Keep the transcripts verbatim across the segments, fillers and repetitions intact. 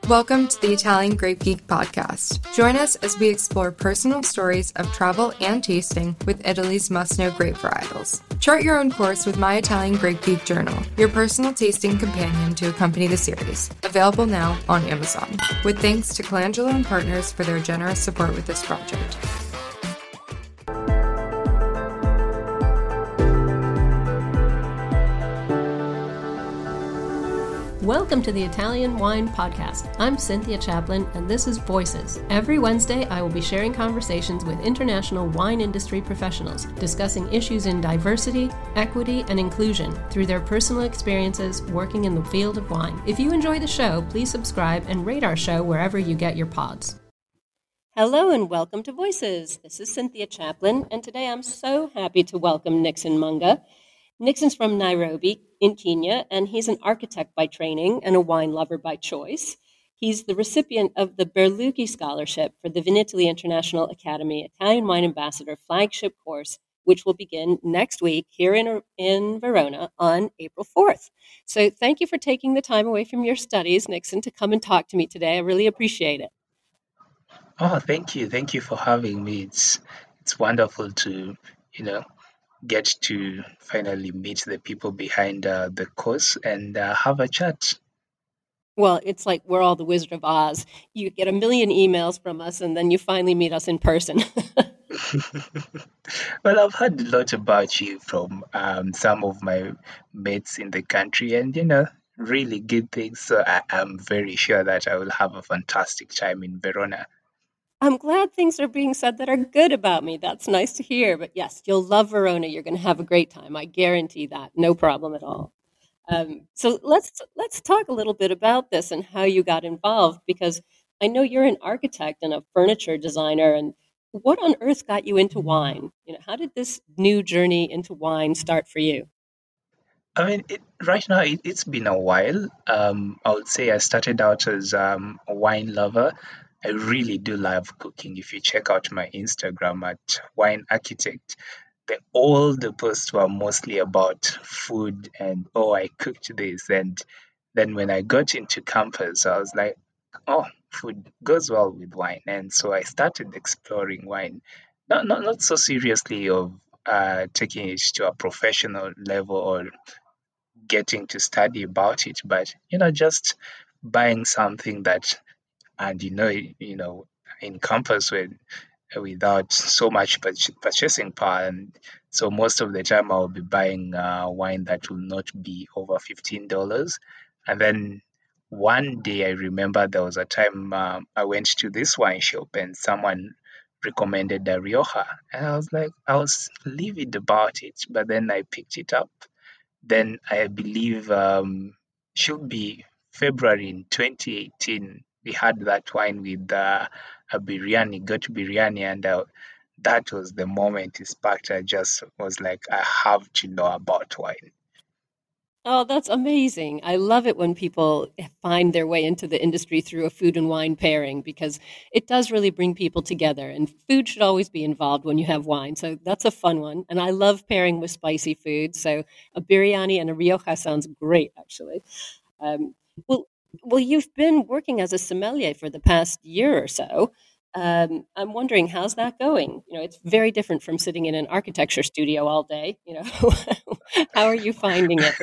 Welcome to the Italian Grape Geek podcast. Join us as we explore personal stories of travel and tasting with Italy's must-know grape varietals. Chart your own course with My Italian Grape Geek Journal, your personal tasting companion to accompany the series. Available now on Amazon. With thanks to Colangelo and Partners for their generous support with this project. Welcome to the Italian Wine Podcast. I'm Cynthia Chaplin, and this is Voices. Every Wednesday, I will be sharing conversations with international wine industry professionals, discussing issues in diversity, equity, and inclusion through their personal experiences working in the field of wine. If you enjoy the show, please subscribe and rate our show wherever you get your pods. Hello and welcome to Voices. This is Cynthia Chaplin, and today I'm so happy to welcome Nixon Munga. Nixon's from Nairobi in Kenya, and he's an architect by training and a wine lover by choice. He's the recipient of the Berlucchi Scholarship for the Vinitaly International Academy Italian Wine Ambassador flagship course, which will begin next week here in, in Verona on April fourth. So thank you for taking the time away from your studies, Nixon, to come and talk to me today. I really appreciate it. Oh, thank you. Thank you for having me. It's it's wonderful to, you know, get to finally meet the people behind uh, the course and uh, have a chat. Well, it's like we're all the Wizard of Oz. You get a million emails from us, and then you finally meet us in person. Well, I've heard a lot about you from um, some of my mates in the country, and you know, really good things. So I am very sure that I will have a fantastic time in Verona. I'm glad things are being said that are good about me. That's nice to hear. But yes, you'll love Verona. You're going to have a great time. I guarantee that. No problem at all. Um, so let's let's talk a little bit about this and how you got involved, because I know you're an architect and a furniture designer. And what on earth got you into wine? You know, how did this new journey into wine start for you? I mean, it, right now it, it's been a while. Um, I would say I started out as um, a wine lover. I really do love cooking. If you check out my Instagram at Wine Architect, the, all the posts were mostly about food and, oh, I cooked this. And then when I got into campus, I was like, oh, food goes well with wine. And so I started exploring wine, not, not, not so seriously of uh, taking it to a professional level or getting to study about it, but you know, just buying something that, and you know, you know, in campus with without so much purch- purchasing power, and so most of the time I'll be buying uh, wine that will not be over fifteen dollars, and then one day I remember there was a time um, I went to this wine shop and someone recommended the Rioja, and I was like, I was livid about it, but then I picked it up. Then I believe um, should be February in twenty eighteen. We had that wine with uh, a biryani, got biryani, and uh, that was the moment it sparked. I just was like, I have to know about wine. Oh, that's amazing. I love it when people find their way into the industry through a food and wine pairing, because it does really bring people together, and food should always be involved when you have wine. So that's a fun one. And I love pairing with spicy food. So a biryani and a Rioja sounds great, actually. Um, well, well, you've been working as a sommelier for the past year or so. Um, I'm wondering, how's that going? You know, it's very different from sitting in an architecture studio all day. You know, how are you finding it?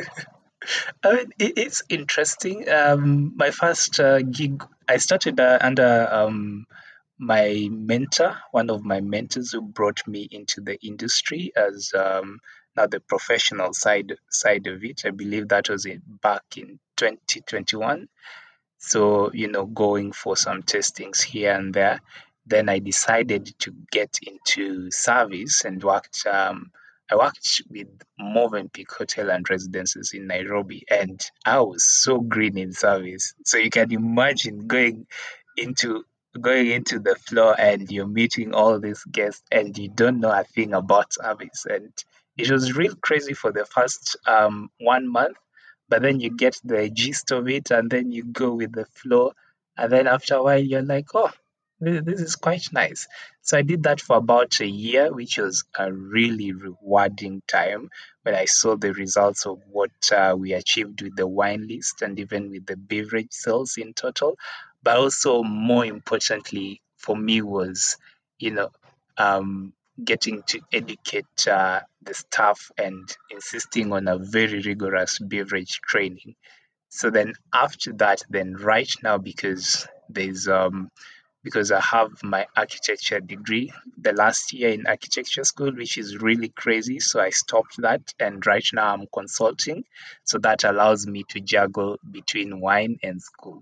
I mean, it, it's interesting. Um, my first uh, gig, I started uh, under um, my mentor, one of my mentors who brought me into the industry as um, now the professional side side of it. I believe that was in, back in twenty twenty-one. So, you know, going for some testings here and there. Then I decided to get into service and worked. Um, I worked with Movenpick Hotel and Residences in Nairobi, and I was so green in service. So you can imagine going into going into the floor and you're meeting all these guests and you don't know a thing about service. And it was real crazy for the first um, one month, but then you get the gist of it and then you go with the flow, and then after a while you're like, oh, this, this is quite nice. So I did that for about a year, which was a really rewarding time when I saw the results of what uh, we achieved with the wine list and even with the beverage sales in total. but also more importantly for me was, you know, um, getting to educate uh, the staff and insisting on a very rigorous beverage training. So then after that, then right now, because there's um because I have my architecture degree the last year in architecture school, which is really crazy. So I stopped that, and right now I'm consulting. So that allows me to juggle between wine and school.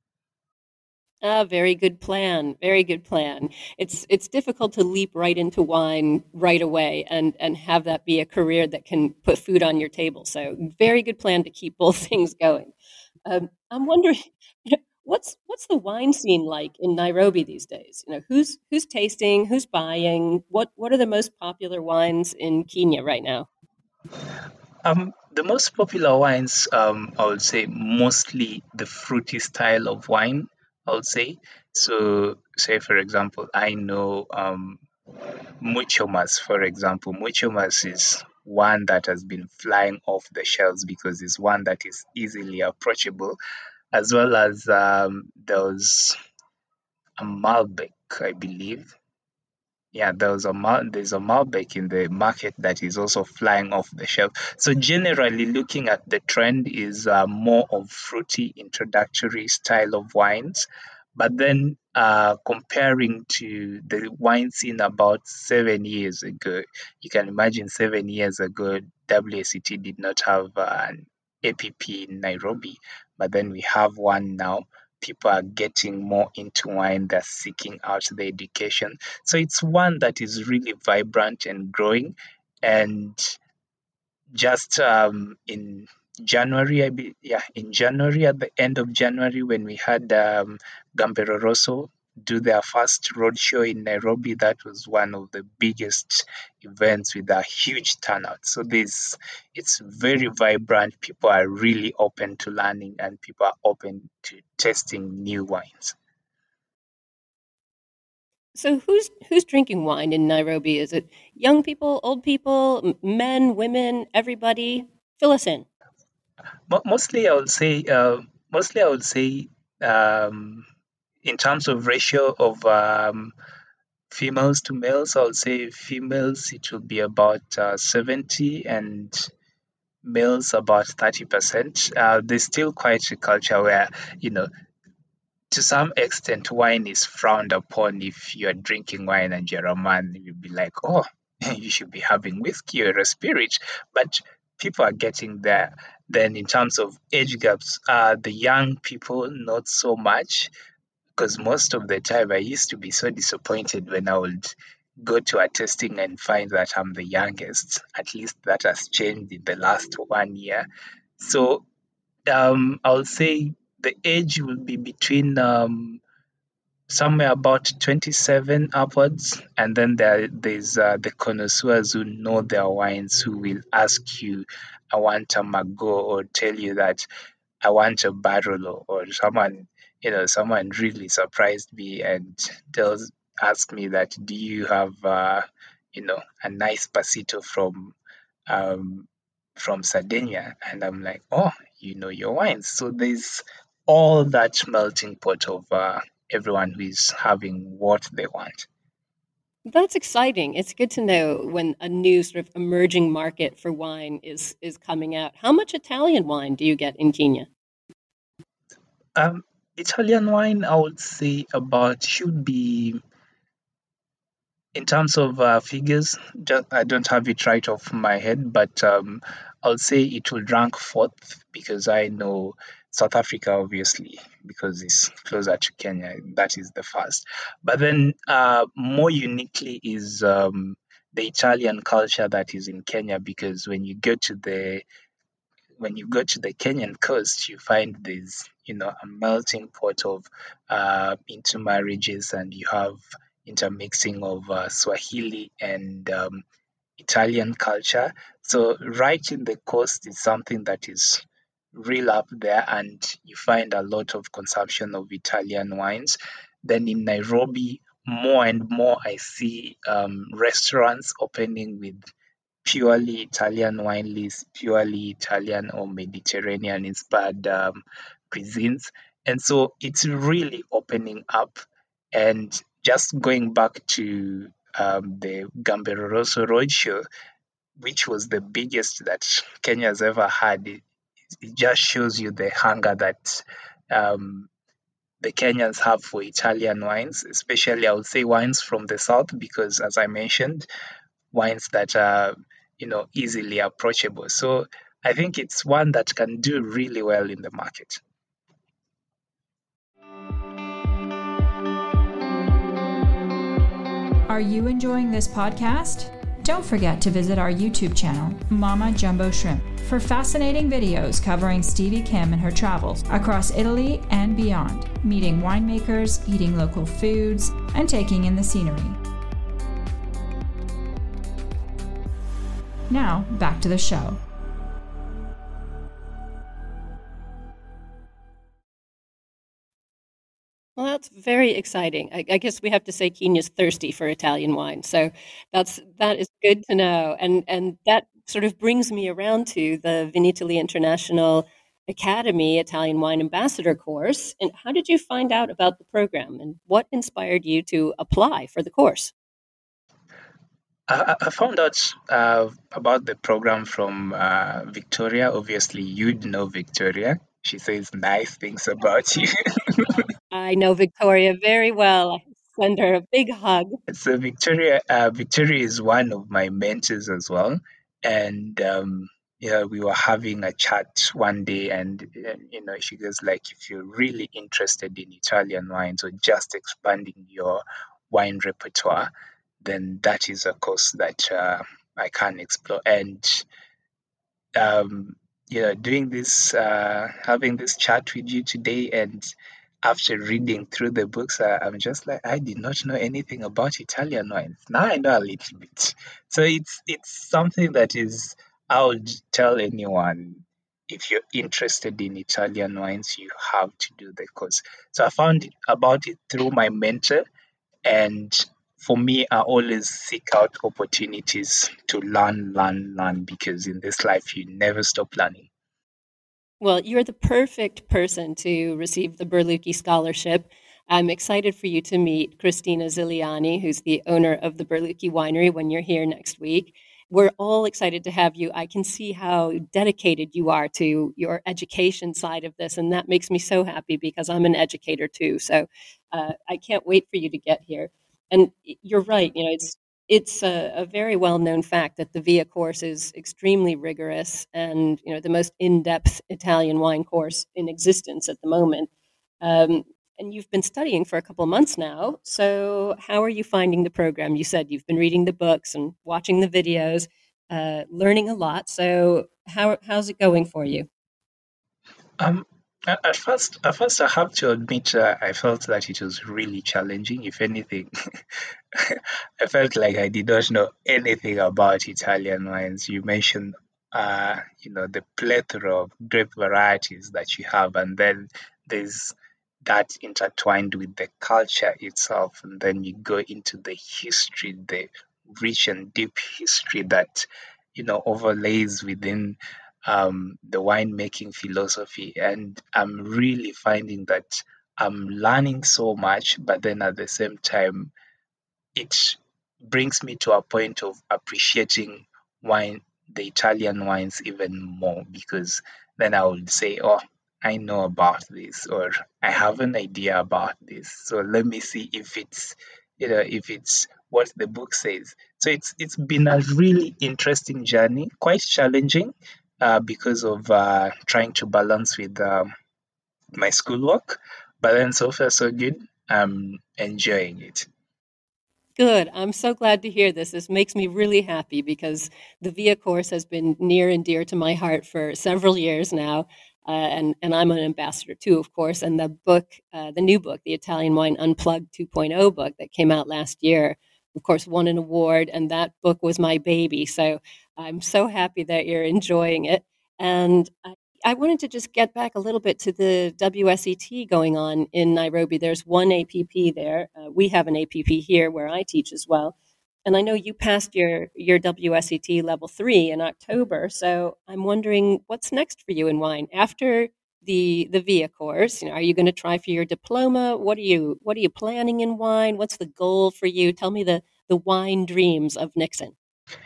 Ah, very good plan. Very good plan. It's it's difficult to leap right into wine right away and and have that be a career that can put food on your table. So very good plan to keep both things going. Um, I'm wondering, you know, what's what's the wine scene like in Nairobi these days? You know, who's who's tasting, who's buying, what what are the most popular wines in Kenya right now? Um, the most popular wines, um, I would say mostly the fruity style of wine, I would say. So, say for example, I know um, Muchomas, for example. Muchomas is one that has been flying off the shelves because it's one that is easily approachable, as well as um, there was a Malbec, I believe. Yeah, there was a Mal- there's a Malbec in the market that is also flying off the shelf. So generally, looking at the trend is uh, more of fruity introductory style of wines. But then uh, comparing to the wine scene about seven years ago, you can imagine seven years ago, W A C T did not have uh, an A P P in Nairobi, but then we have one now. People are getting more into wine, they're seeking out the education. So it's one that is really vibrant and growing. And just um, in January, I be, yeah, in January, at the end of January, when we had um, Gambero Rosso do their first roadshow in Nairobi, that was one of the biggest events with a huge turnout. So this, it's very vibrant. People are really open to learning, and people are open to testing new wines. So who's who's drinking wine in Nairobi? Is it young people, old people, m- men, women, everybody? Fill us in. Mo- mostly, I would say, uh, mostly I would say, um, in terms of ratio of um, females to males, I would say females it will be about uh, seventy and males about thirty percent. Uh, there's still quite a culture where, you know, to some extent, wine is frowned upon. If you're drinking wine and you're a man, you'd be like, oh, you should be having whiskey or a spirit. But people are getting there. Then, in terms of age gaps, uh, the young people, not so much, because most of the time I used to be so disappointed when I would go to a testing and find that I'm the youngest. At least that has changed in the last one year. So um, I'll say the age will be between um, somewhere about twenty-seven upwards, and then there there's uh, the connoisseurs who know their wines who will ask you, I want a Mago, or tell you that I want a Barolo, or someone, you know, someone really surprised me and tells ask me that, do you have uh, you know, a nice Pasito from um from Sardinia? And I'm like, oh, you know your wines. So there's all that melting pot of uh, everyone who is having what they want. That's exciting. It's good to know when a new sort of emerging market for wine is is coming out. How much Italian wine do you get in Kenya? Um, Italian wine, I would say about should be in terms of uh, figures. Just I don't have it right off my head, but um, I'll say it will rank fourth because I know South Africa, obviously, because it's closer to Kenya. That is the first. But then, uh, more uniquely is um, the Italian culture that is in Kenya, because when you go to the when you go to the Kenyan coast, you find there's, you know, a melting pot of uh, intermarriages, and you have intermixing of uh, Swahili and um, Italian culture. So right in the coast is something that is real up there, and you find a lot of consumption of Italian wines. Then in Nairobi, more and more I see um, restaurants opening with purely Italian wine lists, purely Italian or Mediterranean inspired um, cuisines. And so it's really opening up. And just going back to um, the Gambero Rosso Roadshow, which was the biggest that Kenya's ever had, it, it just shows you the hunger that um, the Kenyans have for Italian wines, especially I would say wines from the south, because as I mentioned, wines that are, you know, easily approachable. So I think it's one that can do really well in the market. Are you enjoying this podcast? Don't forget to visit our YouTube channel, Mama Jumbo Shrimp, for fascinating videos covering Stevie Kim and her travels across Italy and beyond, meeting winemakers, eating local foods, and taking in the scenery. Now, back to the show. Well, that's very exciting. I, I guess we have to say Kenya's thirsty for Italian wine. So that's that is good to know. And and that sort of brings me around to the Vinitaly International Academy Italian Wine Ambassador course. And how did you find out about the program, and what inspired you to apply for the course? I, I found out uh, about the program from uh, Victoria. Obviously, you'd know Victoria. She says nice things about you. I know Victoria very well. I send her a big hug. So Victoria, uh, Victoria is one of my mentors as well, and um, yeah, we were having a chat one day, and uh, you know, she goes like, if you're really interested in Italian wines or just expanding your wine repertoire, then that is a course that uh, I can explore. And um, you know, doing this, uh, having this chat with you today, and after reading through the books, uh, I'm just like, I did not know anything about Italian wines. Now I know a little bit. So it's it's something that is, I would tell anyone, if you're interested in Italian wines, you have to do the course. So I found it, about it through my mentor, and for me, I always seek out opportunities to learn, learn, learn, because in this life, you never stop learning. Well, you're the perfect person to receive the Berlucchi Scholarship. I'm excited for you to meet Christina Ziliani, who's the owner of the Berlucchi Winery, when you're here next week. We're all excited to have you. I can see how dedicated you are to your education side of this, and that makes me so happy because I'm an educator too. So uh, I can't wait for you to get here. And you're right, you know, it's it's a, a very well-known fact that the V I A course is extremely rigorous and, you know, the most in-depth Italian wine course in existence at the moment. Um, and you've been studying for a couple of months now. So how are you finding the program? You said you've been reading the books and watching the videos, uh, learning a lot. So how how's it going for you? Um, at, at first, at first, I have to admit, uh, I felt that it was really challenging. If anything, I felt like I did not know anything about Italian wines. You mentioned, uh, you know, the plethora of grape varieties that you have, and then there's that intertwined with the culture itself, and then you go into the history, the rich and deep history that, you know, overlays within um, the winemaking philosophy. And I'm really finding that I'm learning so much, but then at the same time, it brings me to a point of appreciating wine, the Italian wines, even more, because then I would say, oh, I know about this, or I have an idea about this. So let me see if it's, you know, if it's what the book says. So it's it's been a really interesting journey, quite challenging, uh, because of uh, trying to balance with um, my schoolwork. But then so far so good. I'm enjoying it. Good. I'm so glad to hear this. This makes me really happy because the V I A course has been near and dear to my heart for several years now. Uh, and, and I'm an ambassador too, of course. And the book, uh, the new book, the Italian Wine Unplugged 2.0 book that came out last year, of course, won an award. And that book was my baby. So I'm so happy that you're enjoying it. And I I wanted to just get back a little bit to the W S E T going on in Nairobi. There's one A P P there. Uh, we have an A P P here where I teach as well. And I know you passed your, your W S E T level three in October. So I'm wondering what's next for you in wine after the the V I A course. You know, are you going to try for your diploma? What are you What are you planning in wine? What's the goal for you? Tell me the the wine dreams of Nixon.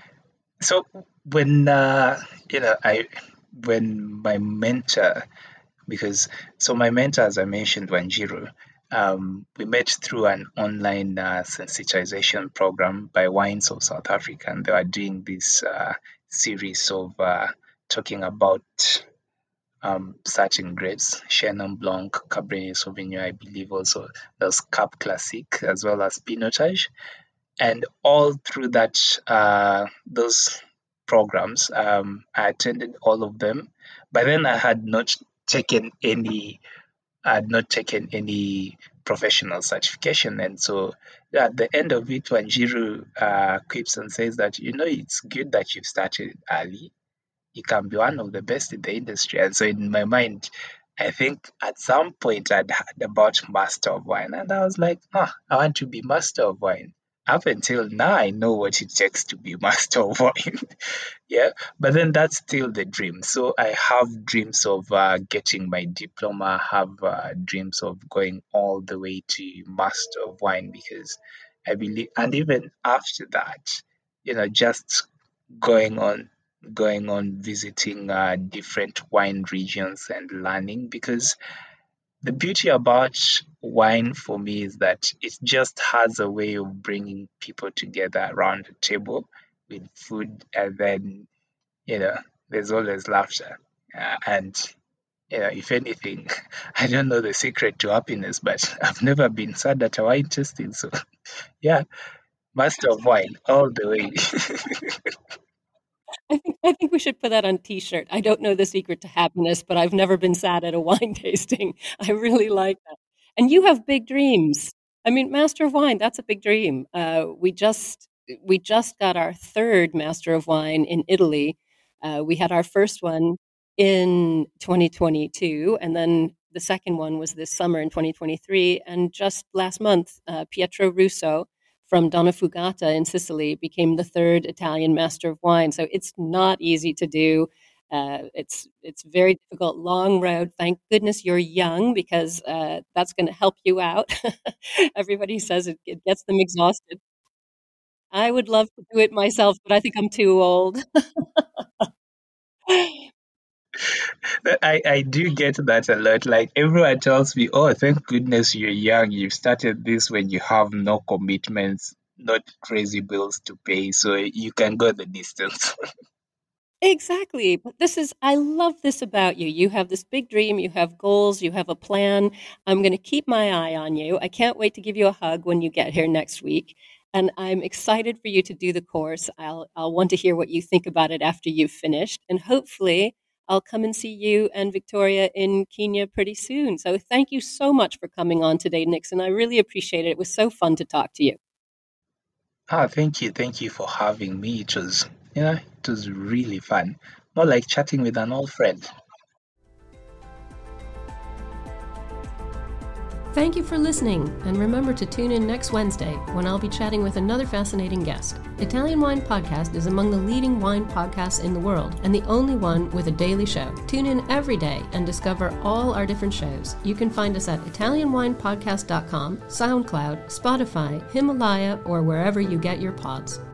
So when uh, you know, I when my mentor, because so my mentor, as I mentioned, Wanjiru, um, we met through an online uh, sensitization program by Wines of South Africa, and they were doing this uh, series of uh, talking about um, certain grapes, Chenin Blanc, Cabernet Sauvignon, I believe also there's Cap Classique as well as Pinotage, and all through that uh, those programs, um, I attended all of them, but then I had not taken any I had not taken any professional certification. And so at the end of it, Wanjiru uh, quips and says that, you know, it's good that you've started early. You can be one of the best in the industry. And so in my mind, I think at some point I'd heard about Master of Wine. And I was like, oh, I want to be Master of Wine. Up until now, I know what it takes to be Master of Wine. Yeah, but then that's still the dream. So I have dreams of uh, getting my diploma, have uh, dreams of going all the way to Master of Wine, because I believe, and even after that, you know, just going on going on visiting uh, different wine regions and learning, because the beauty about wine for me is that it just has a way of bringing people together around the table with food, and then, you know, there's always laughter. Uh, and, you know, if anything, I don't know the secret to happiness, but I've never been sad at a wine tasting. So, yeah, Master of Wine all the way. I think I think we should put that on a t-shirt. I don't know the secret to happiness, but I've never been sad at a wine tasting. I really like that. And you have big dreams. I mean, Master of Wine, that's a big dream. Uh, we just we just got our third Master of Wine in Italy. Uh, we had our first one in twenty twenty-two, and then the second one was this summer in twenty twenty-three. And just last month, uh, Pietro Russo from Donna Fugata in Sicily became the third Italian Master of Wine. So it's not easy to do. Uh, it's it's very difficult, long road. Thank goodness you're young, because uh, that's going to help you out. Everybody says it, it gets them exhausted. I would love to do it myself, but I think I'm too old. I, I do get that a lot. Like, everyone tells me, oh, thank goodness you're young. You've started this when you have no commitments, not crazy bills to pay, so you can go the distance. Exactly. But this is, I love this about you. You have this big dream, you have goals, you have a plan. I'm going to keep my eye on you. I can't wait to give you a hug when you get here next week. And I'm excited for you to do the course. I'll, I'll want to hear what you think about it after you've finished. And hopefully I'll come and see you and Victoria in Kenya pretty soon. So thank you so much for coming on today, Nixon. I really appreciate it. It was so fun to talk to you. Ah, thank you. Thank you for having me. It was, you know, it was really fun. More like chatting with an old friend. Thank you for listening, and remember to tune in next Wednesday when I'll be chatting with another fascinating guest. Italian Wine Podcast is among the leading wine podcasts in the world, and the only one with a daily show. Tune in every day and discover all our different shows. You can find us at italian wine podcast dot com, SoundCloud, Spotify, Himalaya, or wherever you get your pods.